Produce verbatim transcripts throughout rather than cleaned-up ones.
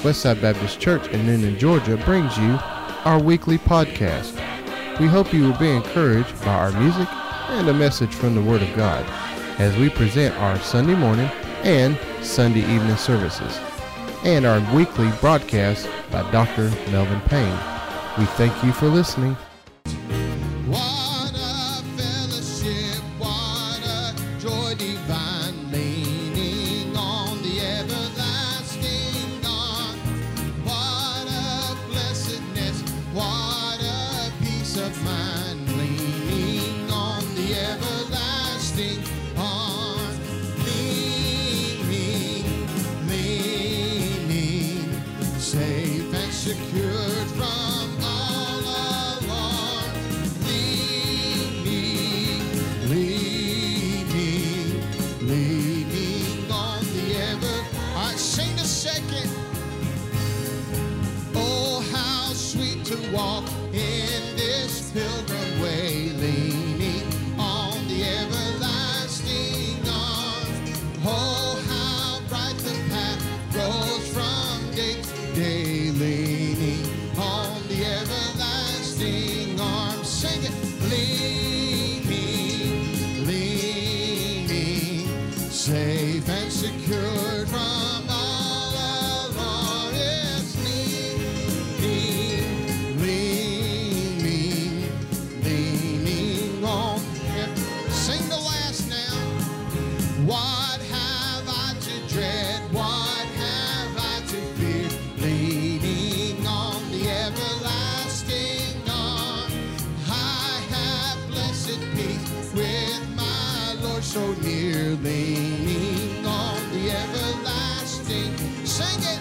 Westside Baptist Church in Noonan, Georgia brings you our weekly podcast. We hope you will be encouraged by our music and a message from the Word of God as we present our Sunday morning and Sunday evening services and our weekly broadcast by Doctor Melvin Payne. We thank you for listening. What a fellowship, what a joy divine, leaning on the everlasting God. What a blessedness, what a peace of mind, leaning on the everlasting arm. Leaning, leaning, safe and secured from all alarm. Leaning, leaning, leaning on the ever. All right, sing a second. Oh, how sweet to walk in this pilgrim way, leaning on the everlasting arm. Oh, how bright the path grows from day to day, leaning on the everlasting arm. Sing it. Leaning, leaning, safe and secured from all alarm. Yes, leaning, leaning, leaning on. Yeah. Sing the last now. What have I to dread? What have I to fear? Leaning on the everlasting arm. I have blessed peace with my Lord so near. Leaning on the everlasting. Sing it.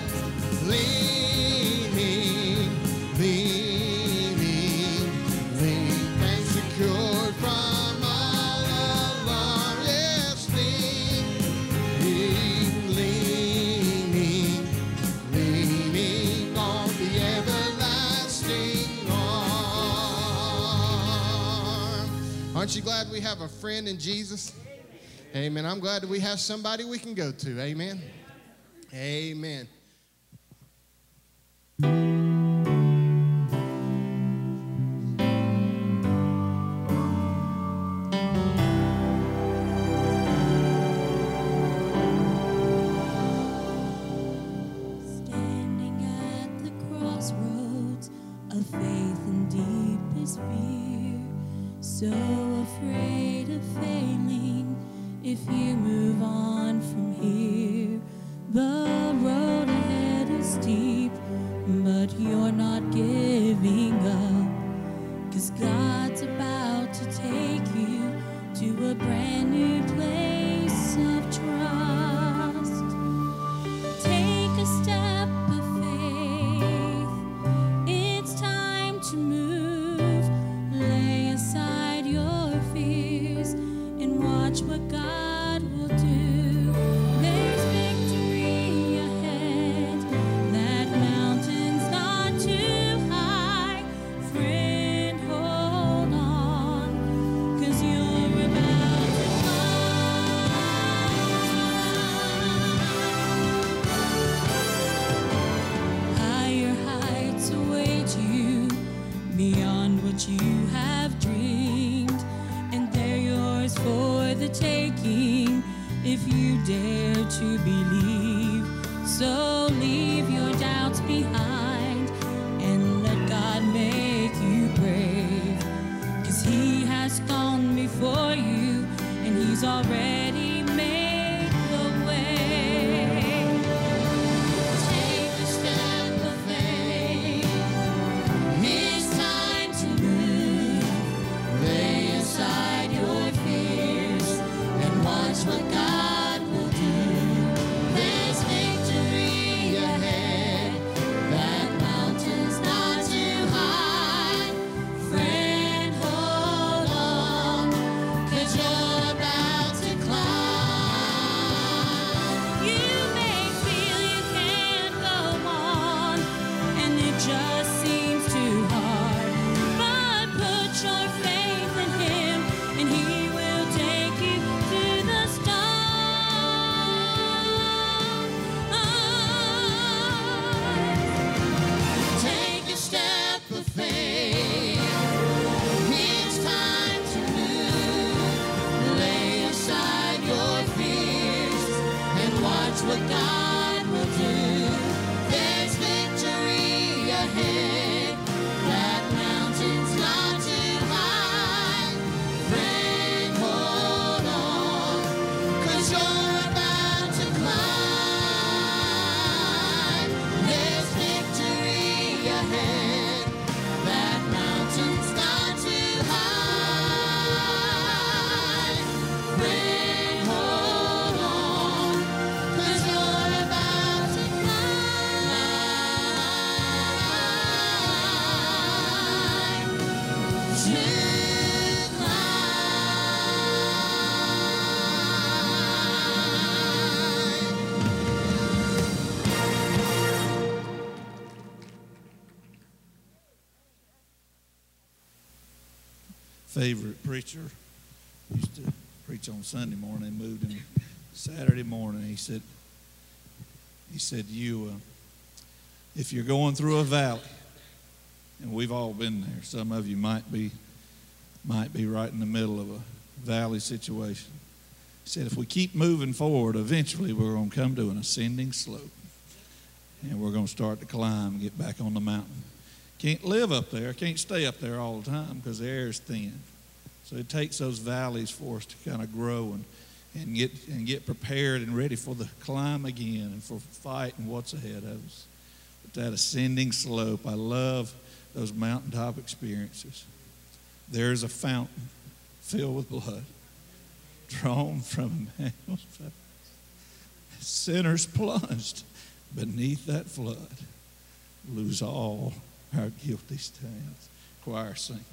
Leaning, leaning, leaning and secured from all alarm. Yes, leaning, leaning, leaning on the everlasting arm. Aren't you glad we have a friend in Jesus? Amen. I'm glad that we have somebody we can go to. Amen. Amen. Standing at the crossroads of faith and deepest fear, so afraid of failing if you move on from here. The road ahead is steep, but you're not giving up, 'cause God's about to take you to a brand new place of trust. Take a step of faith. It's time to move. Lay aside your fears and watch what God will do. There's victory ahead. That mountain's not too high. Friend, hold on, 'cause you're about to climb. Higher heights await you beyond what you have dreamed, and they're yours for the taking if you dare to believe. So leave your doubts behind and let God make you brave, 'cause He has gone before you and He's already made the way. Take a step of faith. It's time to move. Lay aside your fears and watch what God will do. There's victory ahead. That mountain's not too high. Friend, hold on, 'cause you're about to climb. favorite preacher. Used to preach on Sunday morning. Moved him Saturday morning. He said, he said, you, uh, if you're going through a valley, and we've all been there. Some of you might be, might be right in the middle of a valley situation. He said, if we keep moving forward, eventually we're going to come to an ascending slope. And we're going to start to climb and get back on the mountain. Can't live up there, can't stay up there all the time because the air is thin. So it takes those valleys for us to kind of grow and, and get and get prepared and ready for the climb again and for fighting what's ahead of us. But that ascending slope, I love those mountaintop experiences. There's a fountain filled with blood drawn from Emmanuel's face. Sinners plunged beneath that flood lose all our guilty stains. Choir, sing.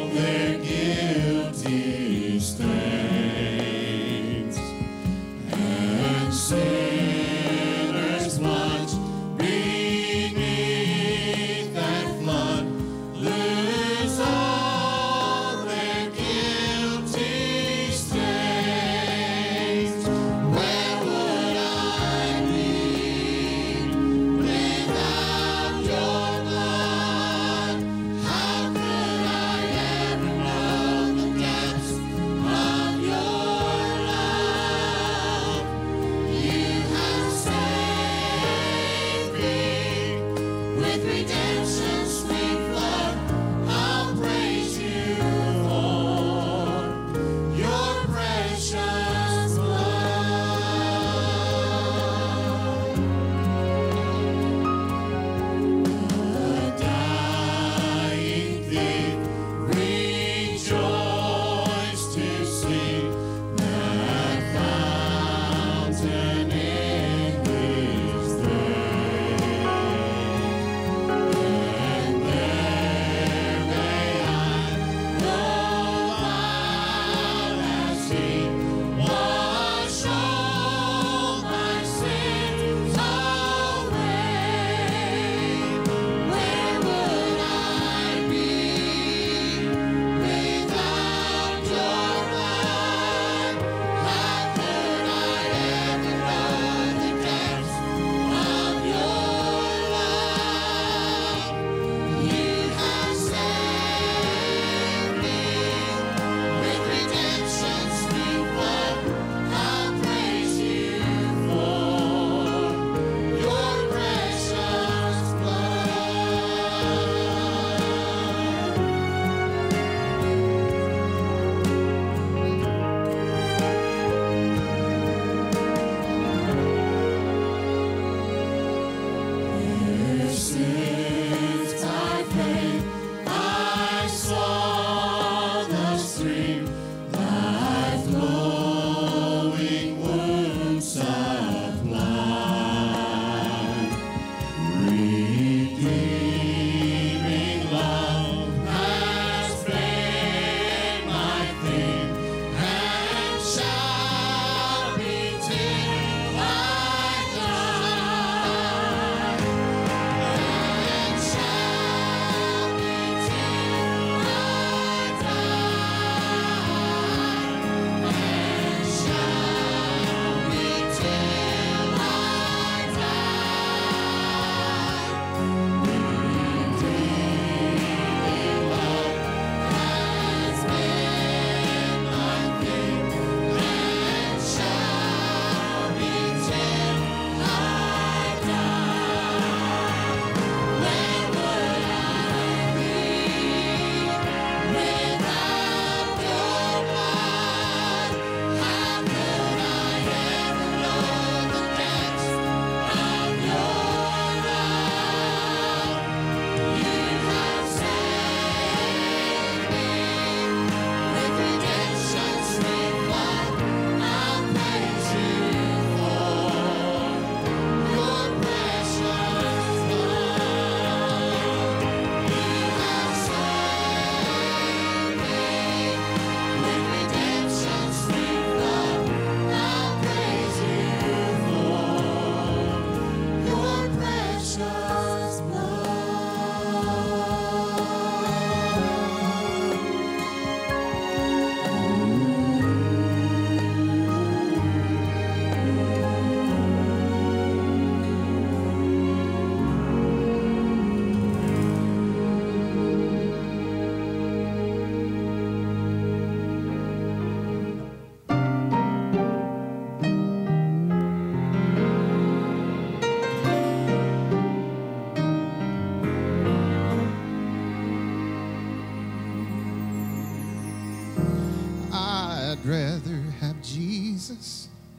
Stains.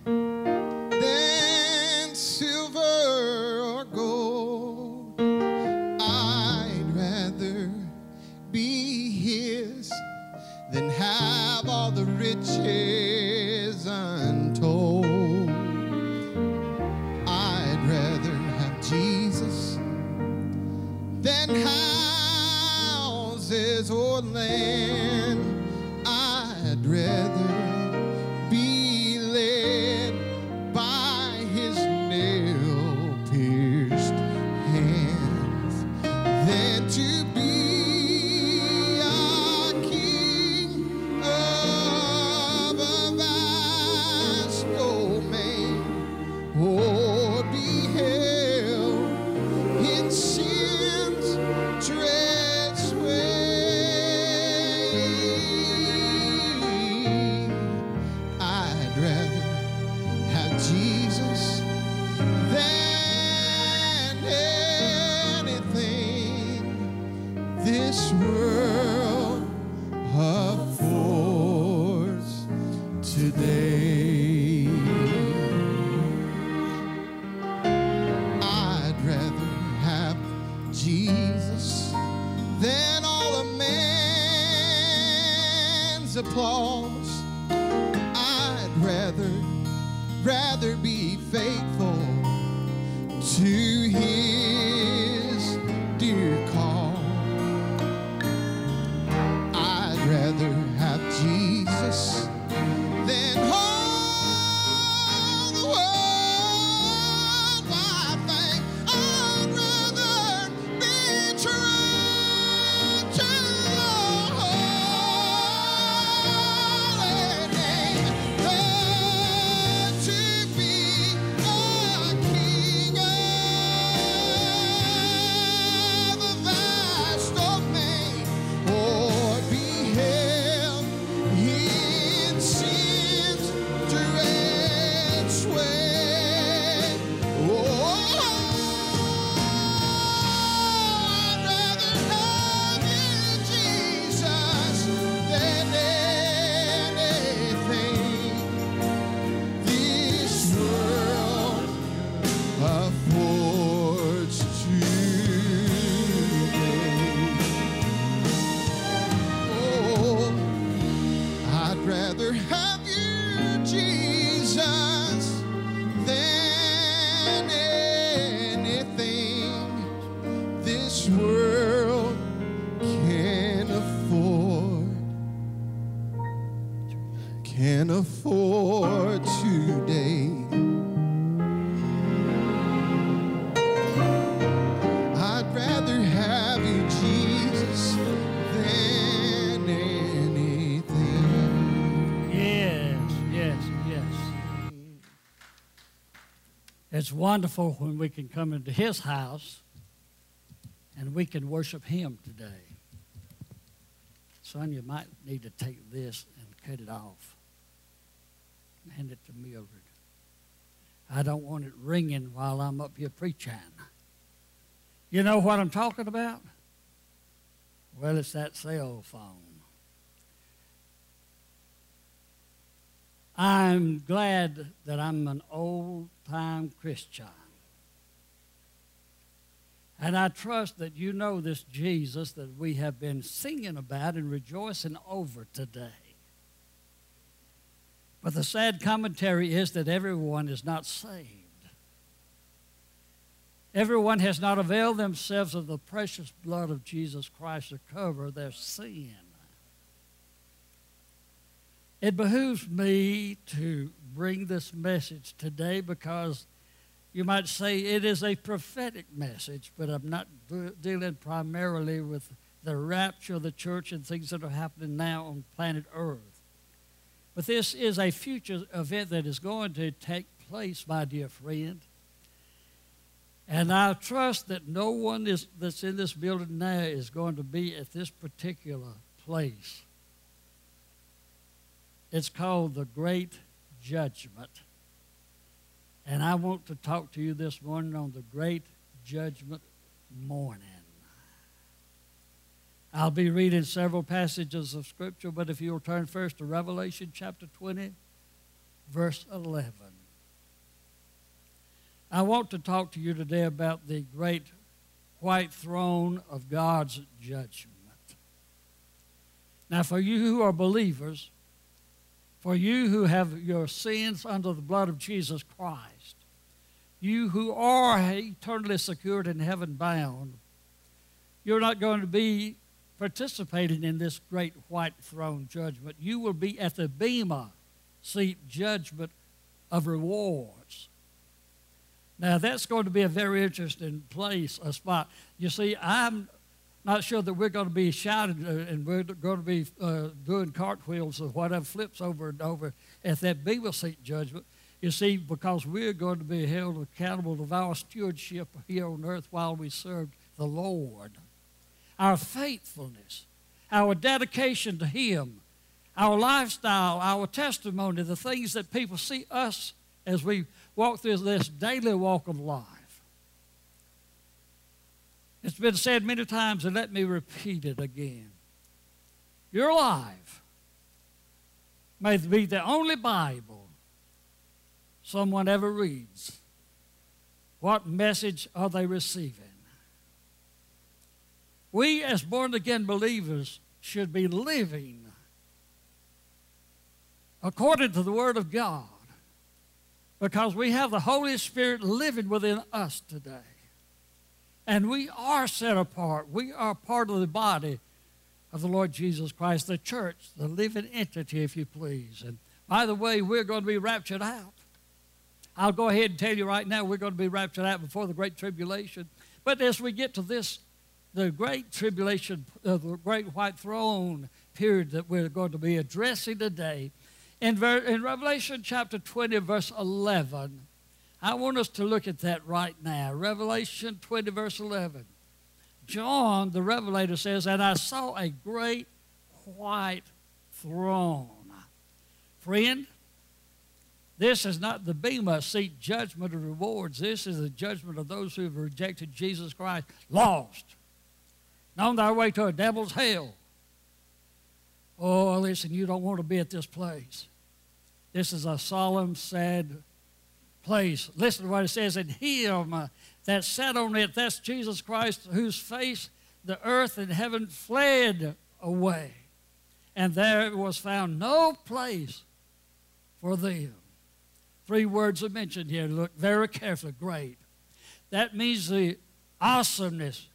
than silver or gold. I'd rather be his than have all the riches untold. I'd rather have Jesus than houses or land. I'd rather be led by his nail-pierced hands than to be a king of a vast domain, or be held in sin's dread sway. I'd rather have Jesus than anything this world affords today. I'd rather have Jesus than all a man's applause. I'd rather, rather be faithful to his dear call. I'd rather have Jesus than all the world wide fame. I'd rather be true to your holy name than to be a king of a vast domain, or be held in sin's dread sway. Oh, I'd rather have you, Jesus, than anything this world affords today. Oh, I'd rather have you, Jesus, than anything this world can afford, can afford today. I'd rather have you, Jesus, than anything. Yes, yes, yes. It's wonderful when we can come into his house and we can worship him today. Son, you might need to take this and cut it off. Hand it to Mildred. I don't want it ringing while I'm up here preaching. You know what I'm talking about? Well, it's that cell phone. I'm glad that I'm an old-time Christian. And I trust that you know this Jesus that we have been singing about and rejoicing over today. But the sad commentary is that everyone is not saved. Everyone has not availed themselves of the precious blood of Jesus Christ to cover their sin. It behooves me to bring this message today because you might say it is a prophetic message, but I'm not dealing primarily with the rapture of the church and things that are happening now on planet Earth. But this is a future event that is going to take place, my dear friend. And I trust that no one is, that's in this building now is going to be at this particular place. It's called the Great Judgment. And I want to talk to you this morning on the Great Judgment morning. I'll be reading several passages of Scripture, but if you'll turn first to Revelation chapter twenty, verse eleven. I want to talk to you today about the great white throne of God's judgment. Now, for you who are believers, for you who have your sins under the blood of Jesus Christ, you who are eternally secured in heaven bound, you're not going to be participating in this great white throne judgment. You will be at the Bema seat judgment of rewards. Now, that's going to be a very interesting place, a spot. You see, I'm not sure that we're going to be shouting uh, and we're going to be uh, doing cartwheels or whatever, flips over and over at that Bema seat judgment. You see, because we're going to be held accountable of our stewardship here on earth while we served the Lord. Our faithfulness, our dedication to Him, our lifestyle, our testimony, the things that people see us as we walk through this daily walk of life. It's been said many times, and let me repeat it again. Your life may be the only Bible someone ever reads. What message are they receiving? We, as born-again believers, should be living according to the Word of God, because we have the Holy Spirit living within us today. And we are set apart. We are part of the body of the Lord Jesus Christ, the church, the living entity, if you please. And by the way, we're going to be raptured out. I'll go ahead and tell you right now, we're going to be raptured out before the Great Tribulation. But as we get to this, the Great Tribulation, uh, the Great White Throne period that we're going to be addressing today, in, ver- in Revelation chapter twenty, verse eleven, I want us to look at that right now. Revelation twenty, verse eleven. John, the Revelator, says, "And I saw a great white throne." Friend, this is not the Bema seat judgment of rewards. This is the judgment of those who have rejected Jesus Christ, lost, and on their way to a devil's hell. Oh, listen, you don't want to be at this place. This is a solemn, sad place. Listen to what it says. "And Him uh, that sat on it," that's Jesus Christ, "whose face the earth and heaven fled away, and there was found no place for them." Three words are mentioned here. Look very carefully. Great. That means the awesomeness,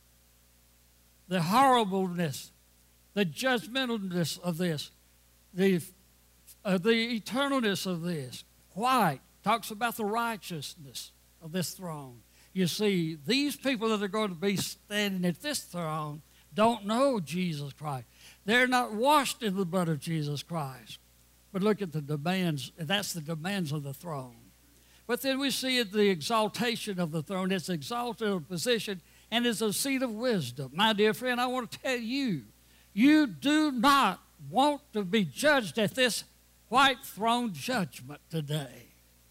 the horribleness, the judgmentalness of this, the, uh, the eternalness of this. White talks about the righteousness of this throne. You see, these people that are going to be standing at this throne don't know Jesus Christ. They're not washed in the blood of Jesus Christ. But look at the demands. That's the demands of the throne. But then we see the exaltation of the throne. It's exalted position, and it's a seat of wisdom. My dear friend, I want to tell you, you do not want to be judged at this white throne judgment today.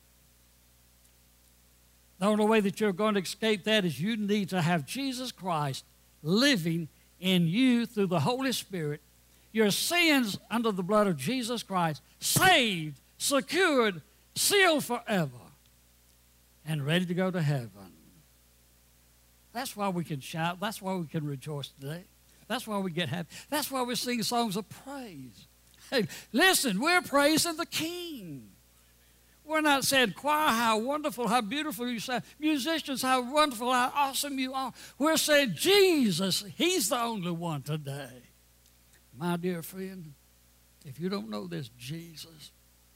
The only way that you're going to escape that is you need to have Jesus Christ living in you through the Holy Spirit, your sins under the blood of Jesus Christ, saved, secured, sealed forever, and ready to go to heaven. That's why we can shout. That's why we can rejoice today. That's why we get happy. That's why we sing songs of praise. Hey, listen, we're praising the King. We're not saying, "Choir, how wonderful, how beautiful you sound. Musicians, how wonderful, how awesome you are." We're saying, Jesus, He's the only one today. My dear friend, if you don't know this Jesus,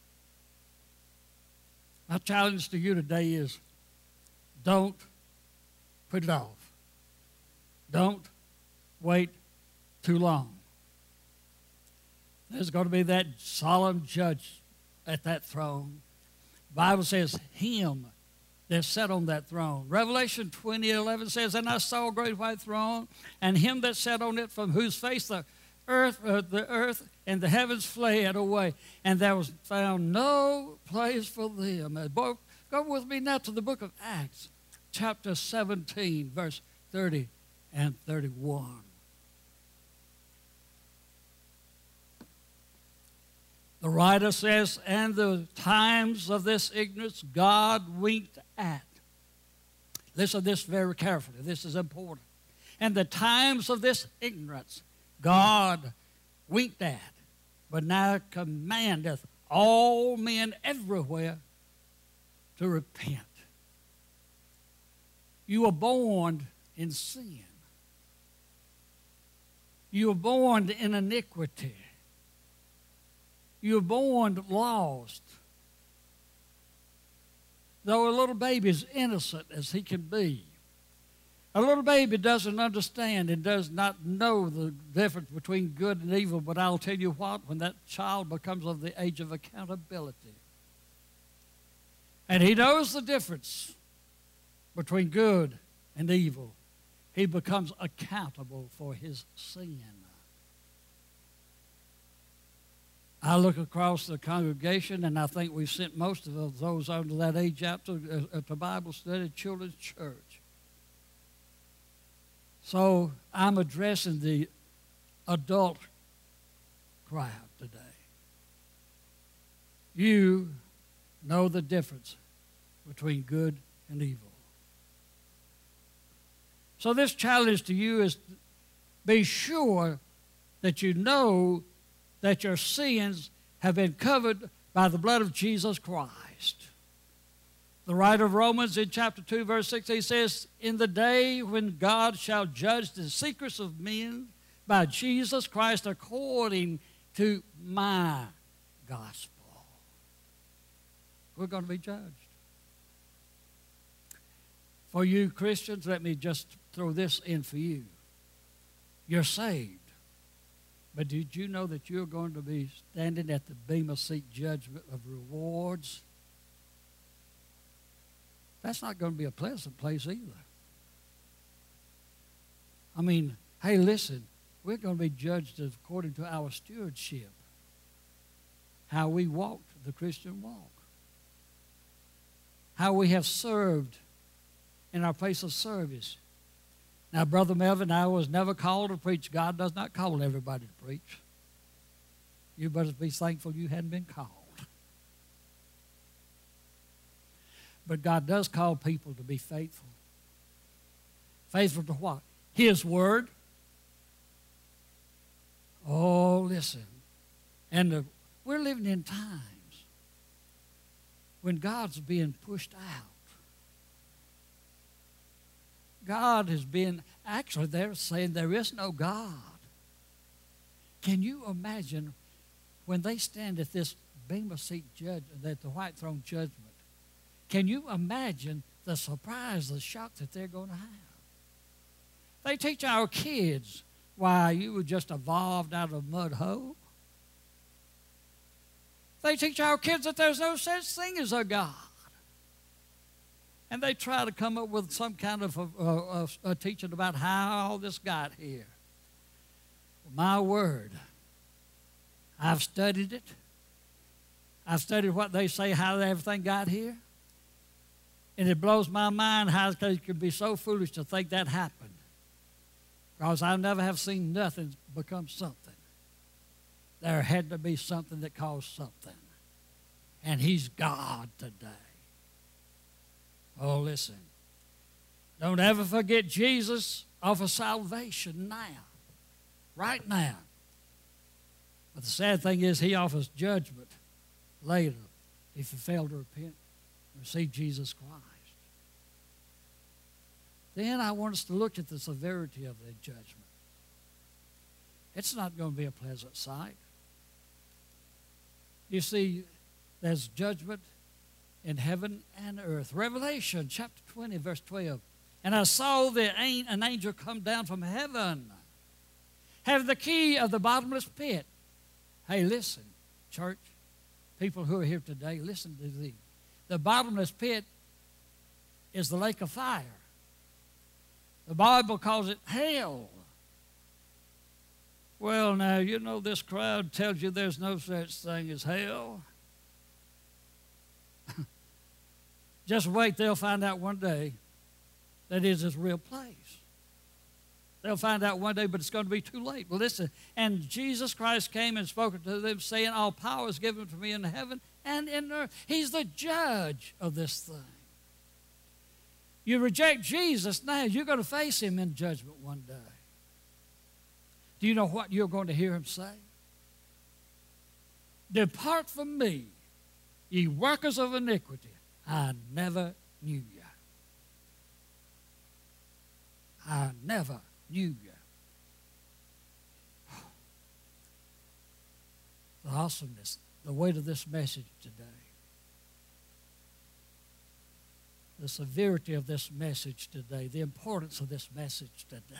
my challenge to you today is don't put it off. Don't wait too long. There's going to be that solemn judge at that throne. The Bible says, Him that sat on that throne. Revelation twenty, eleven says, "And I saw a great white throne, and Him that sat on it, from whose face the earth, uh, the earth and the heavens fled away, and there was found no place for them." Uh, boy, go with me now to the book of Acts, chapter seventeen, verse thirty and thirty-one. The writer says, and the times of this ignorance God winked at. Listen to this very carefully. This is important. And the times of this ignorance God winked at, but now commandeth all men everywhere to repent. You were born in sin. You were born in iniquity. You were born lost. Though a little baby is innocent as he can be, a little baby doesn't understand and does not know the difference between good and evil, but I'll tell you what, when that child becomes of the age of accountability, and he knows the difference between good and evil, he becomes accountable for his sin. I look across the congregation, and I think we've sent most of those under that age out to, uh, to Bible study, children's church. So I'm addressing the adult crowd today. You know the difference between good and evil. So this challenge to you is be sure that you know that your sins have been covered by the blood of Jesus Christ. The writer of Romans in chapter two, verse six, he says, in the day when God shall judge the secrets of men by Jesus Christ according to my gospel. We're going to be judged. For you Christians, let me just throw this in for you. You're saved. But did you know that you're going to be standing at the Bema Seat judgment of rewards? That's not going to be a pleasant place either. I mean, hey, listen, we're going to be judged according to our stewardship, how we walked the Christian walk, how we have served in our place of service. Now, Brother Melvin, I was never called to preach. God does not call everybody to preach. You better be thankful you hadn't been called. But God does call people to be faithful. Faithful to what? His word. Oh, listen. And the, we're living in times when God's being pushed out. God has been, actually they're saying there is no God. Can you imagine when they stand at this Bema Seat judge, at the white throne judgment, can you imagine the surprise, the shock that they're going to have? They teach our kids why you were just evolved out of a mud hole. They teach our kids that there's no such thing as a God. And they try to come up with some kind of a, a, a teaching about how all this got here. My word, I've studied it. I've studied what they say, how everything got here. And it blows my mind how they could be so foolish to think that happened. Because I never have seen nothing become something. There had to be something that caused something. And he's God today. Oh, listen. Don't ever forget Jesus offers salvation now. Right now. But the sad thing is he offers judgment later if you fail to repent and receive Jesus Christ. Then I want us to look at the severity of the judgment. It's not going to be a pleasant sight. You see, there's judgment in heaven and earth. Revelation chapter twenty, verse twelve. And I saw the, an angel come down from heaven, have the key of the bottomless pit. Hey, listen, church, people who are here today, listen to these. The bottomless pit is the lake of fire. The Bible calls it hell. Well, now, you know this crowd tells you there's no such thing as hell. Just wait, they'll find out one day that it is a real place. They'll find out one day, but it's going to be too late. Well, listen, and Jesus Christ came and spoke to them, saying, all power is given to me in heaven and in earth. He's the judge of this thing. You reject Jesus now, you're going to face him in judgment one day. Do you know what you're going to hear him say? Depart from me, ye workers of iniquity. I never knew you. I never knew you. The awesomeness, the weight of this message today. The severity of this message today, the importance of this message today.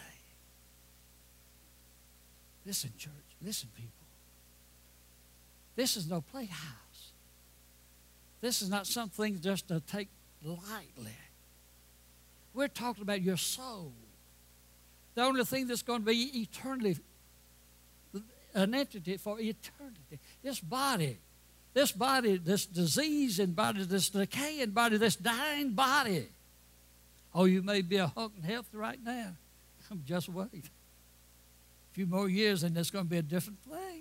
Listen, church, listen, people. This is no playhouse. This is not something just to take lightly. We're talking about your soul. The only thing that's going to be eternally, an entity for eternity. This body, this body, this disease and body, this decaying body, this dying body. Oh, you may be a hunk in health right now. Just wait. A few more years and it's going to be a different thing.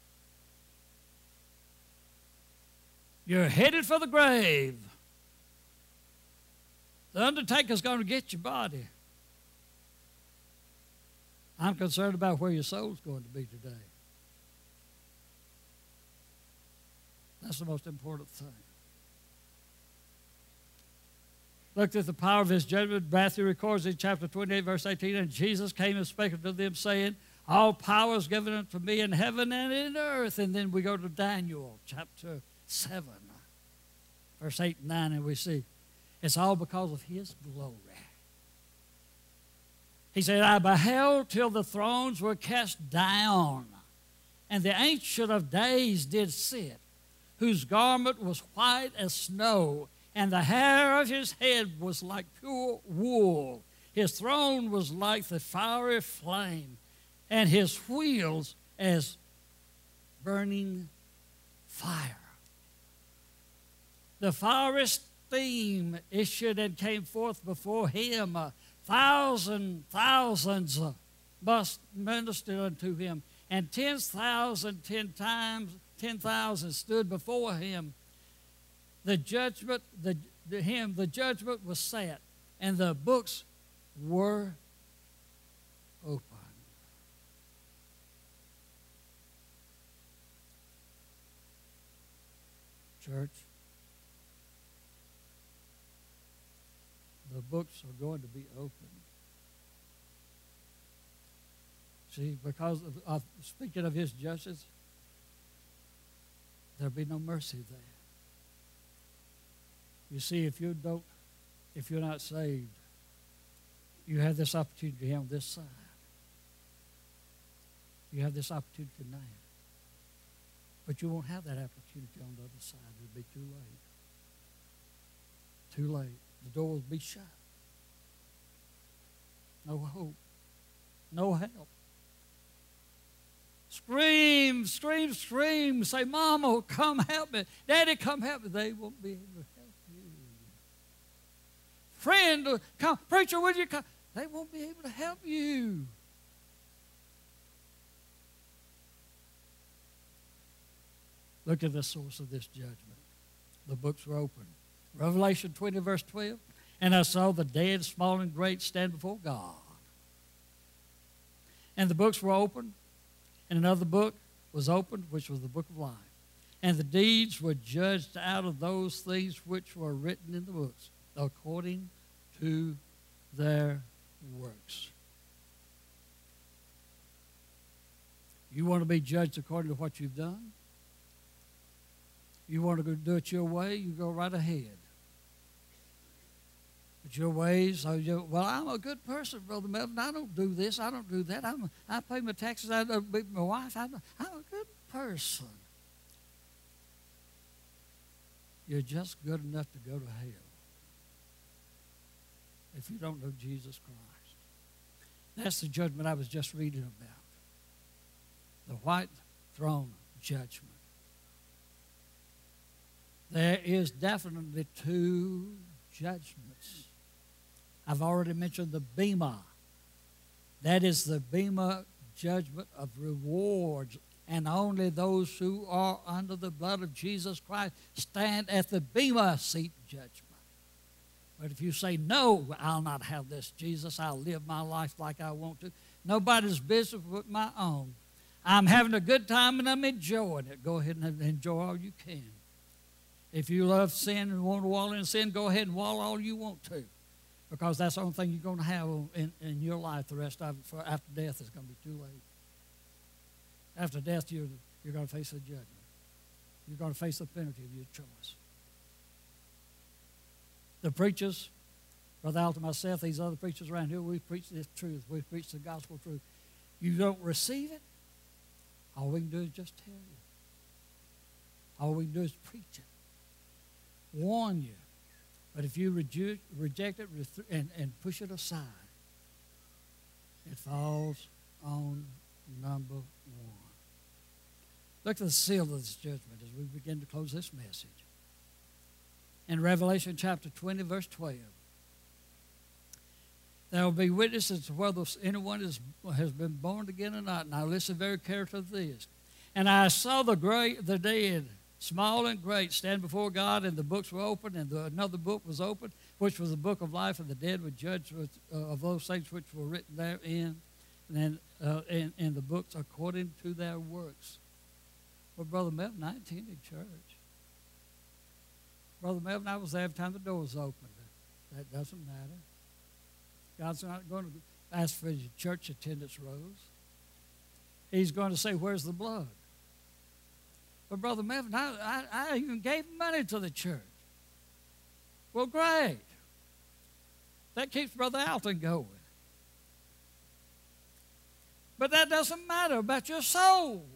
You're headed for the grave. The undertaker's going to get your body. I'm concerned about where your soul's going to be today. That's the most important thing. Look at the power of his judgment. Matthew records in chapter twenty-eight, verse eighteen, and Jesus came and spake unto them, saying, all power is given unto me in heaven and in earth. And then we go to Daniel chapter seven, verse eight and nine, and we see it's all because of his glory. He said, I beheld till the thrones were cast down, and the Ancient of Days did sit, whose garment was white as snow, and the hair of his head was like pure wool. His throne was like the fiery flame, and his wheels as burning fire. The fiery steam issued and came forth before him. A thousand thousands must minister unto him, and ten thousand ten times ten thousand stood before him. The judgment, the, the him, the judgment was set, and the books were open. Church, the books are going to be opened. See, because of, of speaking of his justice, there'll be no mercy there. You see, if you don't, if you're not saved, you have this opportunity on this side. You have this opportunity now. But you won't have that opportunity on the other side. It'll be too late. Too late. The door will be shut. No hope. No help. Scream, scream, scream. Say, Mama, come help me. Daddy, come help me. They won't be able to help you. Friend, come. Preacher, would you come? They won't be able to help you. Look at the source of this judgment. The books were open. Revelation twenty, verse twelve. And I saw the dead, small and great, stand before God. And the books were opened, and another book was opened, which was the book of life. And the deeds were judged out of those things which were written in the books, according to their works. You want to be judged according to what you've done? You want to go do it your way, you go right ahead. But your ways, oh, you, well, I'm a good person, Brother Melvin. I don't do this. I don't do that. I'm, I pay my taxes. I don't beat my wife. I'm, I'm a good person. You're just good enough to go to hell if you don't know Jesus Christ. That's the judgment I was just reading about. The white throne judgment. There is definitely two judgments. I've already mentioned the bema, That is the Bema judgment of rewards. And only those who are under the blood of Jesus Christ stand at the Bema seat judgment. But if you say, no, I'll not have this, Jesus, I'll live my life like I want to. Nobody's business but my own. I'm having a good time and I'm enjoying it. Go ahead and enjoy all you can. If you love sin and want to wallow in sin, go ahead and wallow all you want to. Because that's the only thing you're going to have in, in your life. The rest of it for after death is going to be too late. After death, you're, you're going to face a judgment. You're going to face the penalty of your choice. The preachers, Brother Alton, myself, these other preachers around here, we preach this truth. We preach the gospel truth. You don't receive it, all we can do is just tell you. All we can do is preach it, warn you. But if you reject, reject it and, and push it aside, it falls on number one. Look at the seal of this judgment as we begin to close this message. In Revelation chapter twenty, verse twelve, there will be witnesses to whether anyone is, has been born again or not. Now listen very carefully to this. And I saw the great, the dead, small and great, stand before God, and the books were opened, and the, another book was opened, which was the book of life, and the dead were judged with, uh, of those things which were written therein, and then, uh, in, in the books according to their works. Well, Brother Melvin, I attended church. Brother Melvin, I was there every time the doors opened. That doesn't matter. God's not going to ask for your church attendance rolls. He's going to say, where's the blood? But Brother Melvin, I, I, I even gave money to the church. Well, great. That keeps Brother Alton going. But that doesn't matter about your soul.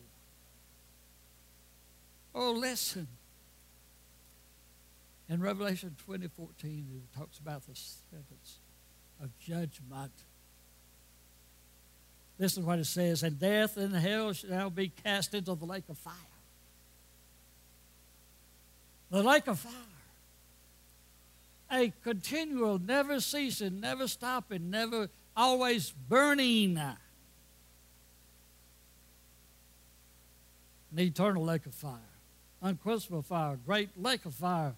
Oh, listen. In Revelation twenty fourteen, it talks about the sentence of judgment. This is what it says, and death and hell shall be cast into the lake of fire. The lake of fire. A continual, never ceasing, never stopping, never, always burning. An eternal lake of fire. Unquenchable fire, great lake of fire.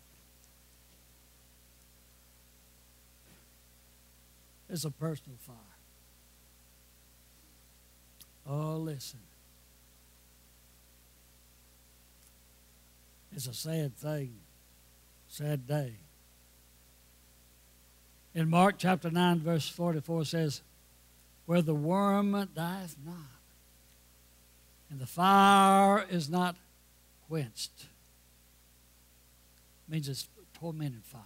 It's a personal fire. Oh, listen. It's a sad thing, sad day. In Mark chapter nine, verse forty-four says, where the worm dieth not, and the fire is not quenched. Means it's tormented fire.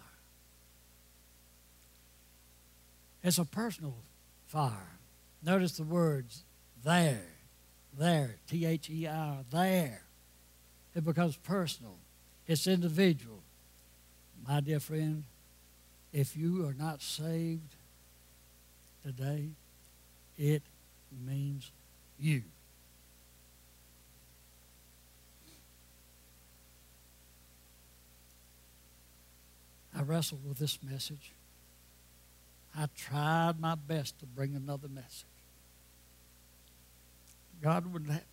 It's a personal fire. Notice the words, there, there, T H E R, there. It becomes personal. It's individual. My dear friend, if you are not saved today, it means you. I wrestled with this message. I tried my best to bring another message. God wouldn't let me.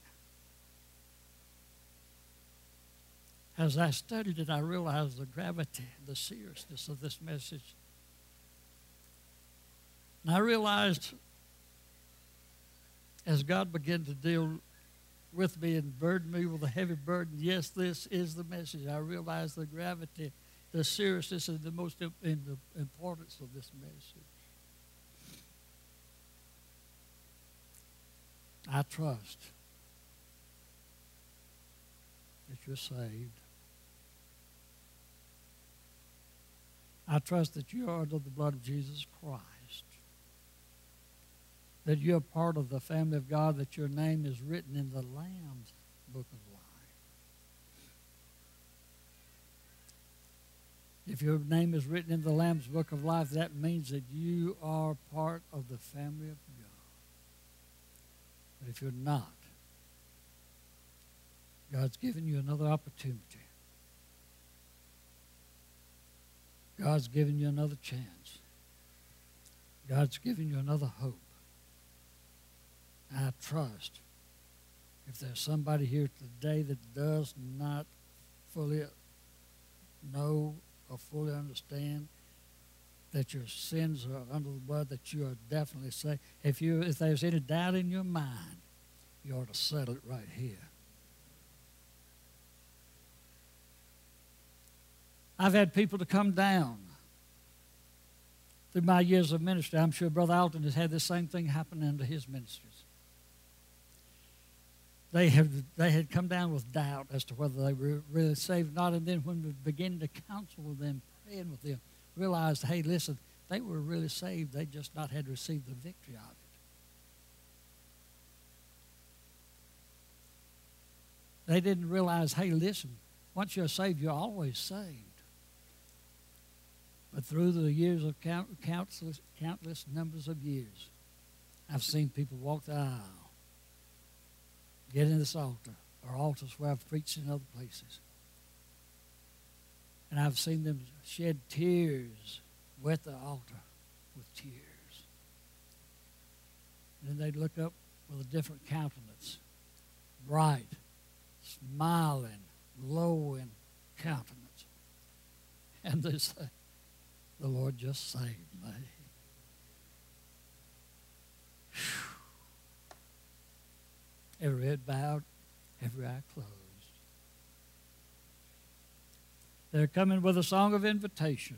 As I studied it, I realized the gravity, the seriousness of this message. And I realized as God began to deal with me and burden me with a heavy burden, yes, this is the message. I realized the gravity, the seriousness, and the most in the importance of this message. I trust that you're saved. I trust that you are under the blood of Jesus Christ, that you're part of the family of God, that your name is written in the Lamb's book of life. If your name is written in the Lamb's book of life, that means that you are part of the family of God. But if you're not, God's given you another opportunity. God's given you another chance. God's given you another hope. I trust if there's somebody here today that does not fully know or fully understand that your sins are under the blood, that you are definitely saved. If you, if there's any doubt in your mind, you ought to settle it right here. I've had people to come down through my years of ministry. I'm sure Brother Alton has had the same thing happen into his ministries. They have they had come down with doubt as to whether they were really saved or not, and then when we began to counsel with them, praying with them, realized, hey, listen, they were really saved. They just not had received the victory of it. They didn't realize, hey, listen, once you're saved, you're always saved. But through the years of count, countless, countless numbers of years, I've seen people walk the aisle, get in this altar, or altars where I've preached in other places. And I've seen them shed tears, wet the altar with tears. And then they'd look up with a different countenance, bright, smiling, glowing countenance. And they say, the Lord just saved me. Whew. Every head bowed, every eye closed. They're coming with a song of invitation.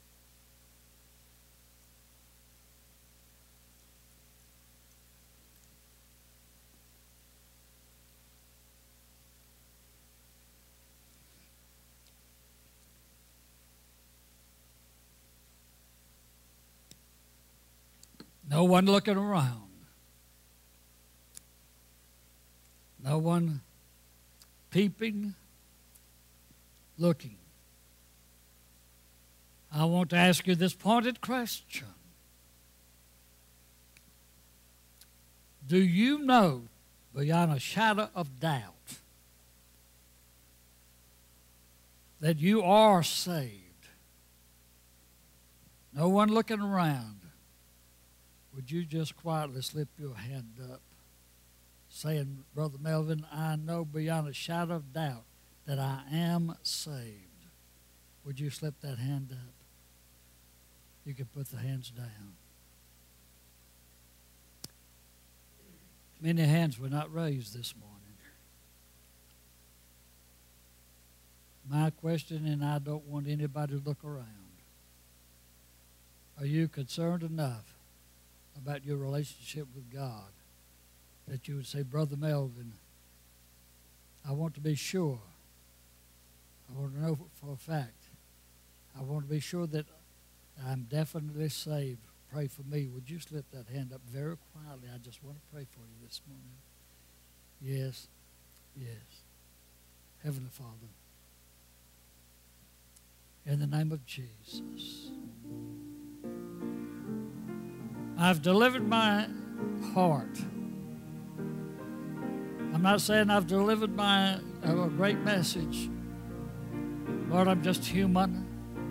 No one looking around. No one peeping, looking. I want to ask you this pointed question. Do you know, beyond a shadow of doubt, that you are saved? No one looking around. Would you just quietly slip your hand up, saying, Brother Melvin, I know beyond a shadow of doubt that I am saved. Would you slip that hand up? You can put the hands down. Many hands were not raised this morning. My question, and I don't want anybody to look around, are you concerned enough about your relationship with God that you would say, Brother Melvin, I want to be sure. I want to know for a fact. I want to be sure that I'm definitely saved. Pray for me. Would you slip that hand up very quietly? I just want to pray for you this morning. Yes, yes. Heavenly Father, in the name of Jesus, I've delivered my heart. I'm not saying I've delivered my a great message. Lord, I'm just human.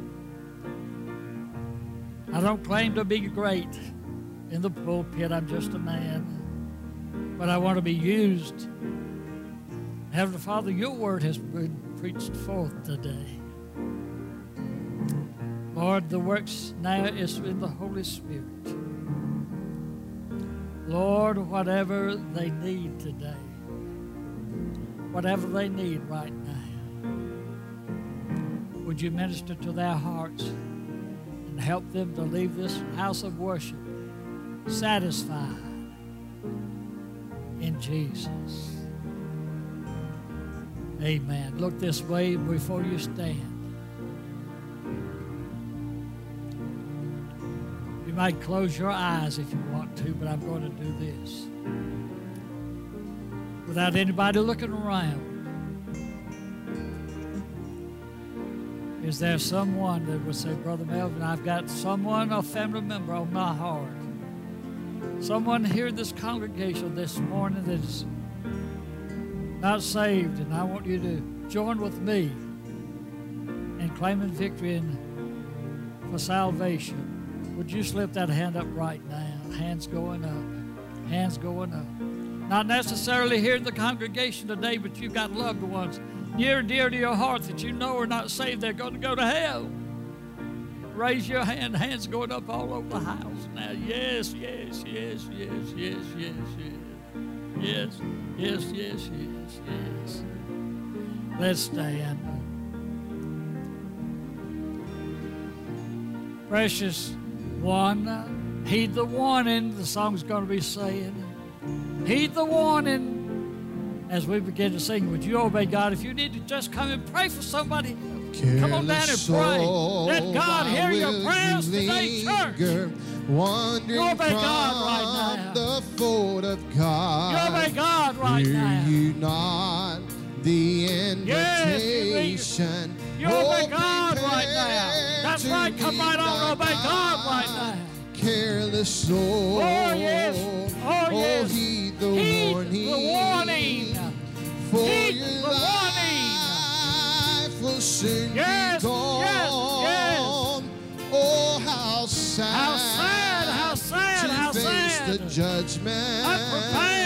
I don't claim to be great in the pulpit. I'm just a man. But I want to be used. Heavenly Father, your word has been preached forth today. Lord, the works now is in the Holy Spirit. Lord, whatever they need today, whatever they need right now, would you minister to their hearts and help them to leave this house of worship satisfied in Jesus. Amen. Look this way before you stand. You might close your eyes if you want to, but I'm going to do this. Without anybody looking around, is there someone that would say, Brother Melvin, I've got someone, a family member on my heart. Someone here in this congregation this morning that is not saved, and I want you to join with me in claiming victory in, for salvation. Would you slip that hand up right now? Hands going up. Hands going up. Not necessarily here in the congregation today, but you've got loved ones near and dear to your heart that you know are not saved. They're going to go to hell. Raise your hand. Hands going up all over the house now. Yes, yes, yes, yes, yes, yes, yes. Yes, yes, yes, yes, yes. Let's stand. Precious one, heed the warning the song's going to be saying. Heed the warning as we begin to sing. Would you obey God? If you need to just come and pray for somebody, come on down and pray. Let God hear your prayers today, church. Wandering You obey from God right now. the fold of God. You obey God right Hear now. you not the invitation? You obey Oh, God right now. That's prepare right. to Come right meet on, thy obey God right God. now. Careless soul. Oh, yes. Oh, yes. heed the Heed warning. the warning. For Heed your the warning. life will soon Yes, be gone. yes, yes. Oh, how sad. How sad, how sad, to how face sad. the judgment. I'm prepared.